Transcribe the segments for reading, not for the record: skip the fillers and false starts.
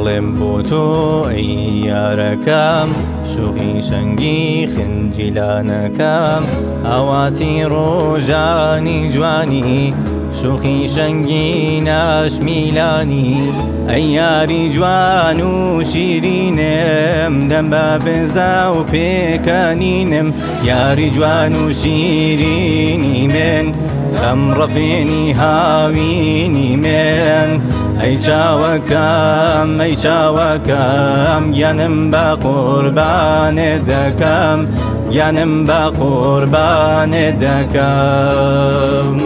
دڵێم بۆ تۆ ئەی یارەکەم شوخی شەنگی خنجیلانەکەم ئاواتی ڕۆژانی جوانی شوخی شەنگی ناشمیلانی ئەی یاری جوان و شیرینم دەم بە بزا و پێکەنینم یاری جوان و شیرینی من خەم ڕەفێنی هاوینی من ئەی چاوەکەم ئەی چاوەکەم گیانم بە قوربانت دەکەم گیانم بە قوربانت دەکەم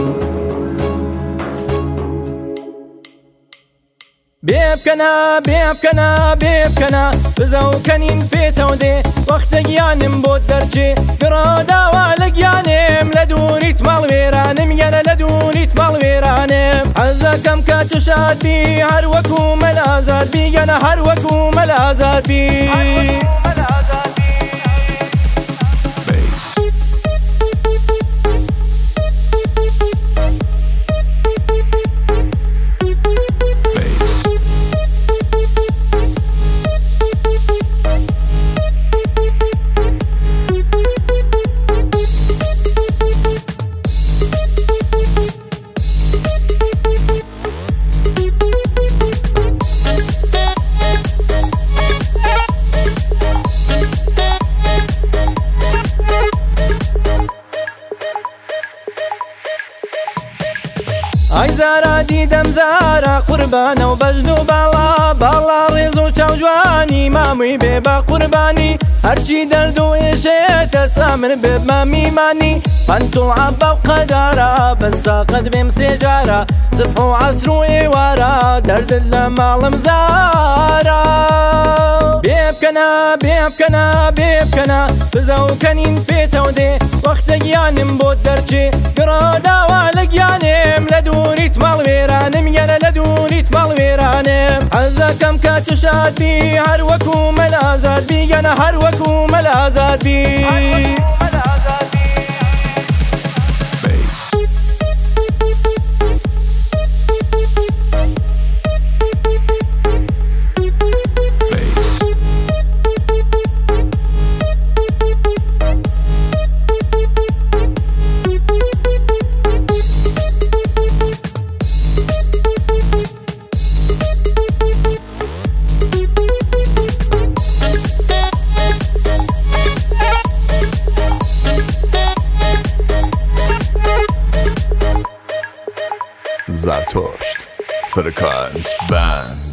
بێبکەنە بێبکەنە بێبکەنە بزەوکەنین پێتەوە دێ وەختە گیانم بۆ دەرچێ گڕۆداوا لە گیانم لە دووریت ماڵوێرانم یانە لە دووریت ماڵوێرانم حەزەکەم کە تو شادبی هەر وەکو مەلازادبی یانە هەر وەکو مەلازادبی ئای زارە دیدەم زارە قوربانە و بەجن و باڵا باڵا ڕێز و چاو جوانی مامووی بێ بە قوربانی هەرچی دەرد و ئێشێتە سامر بێ مامیمانی پەنت و عەبە و قەدارە بەساقەت بێم سێجارە سبح و عەسر و ئێوارە دەردت لە ماڵم زارە بێبکەنە بێبکەنە بێبکەنە بزەوکەنین پێتەوە دێ وەختە گیانم بۆ دەرچێ گڕۆداوا لە گیانم لە دووریت ماڵوێرانم یانە لە دووریت ماڵوێرانم حەزەکەم کە تو شادبی هەر وەکو مەلازادبی یانە هەر وەکو مەلازادبی Zärtosht Frequenz Band.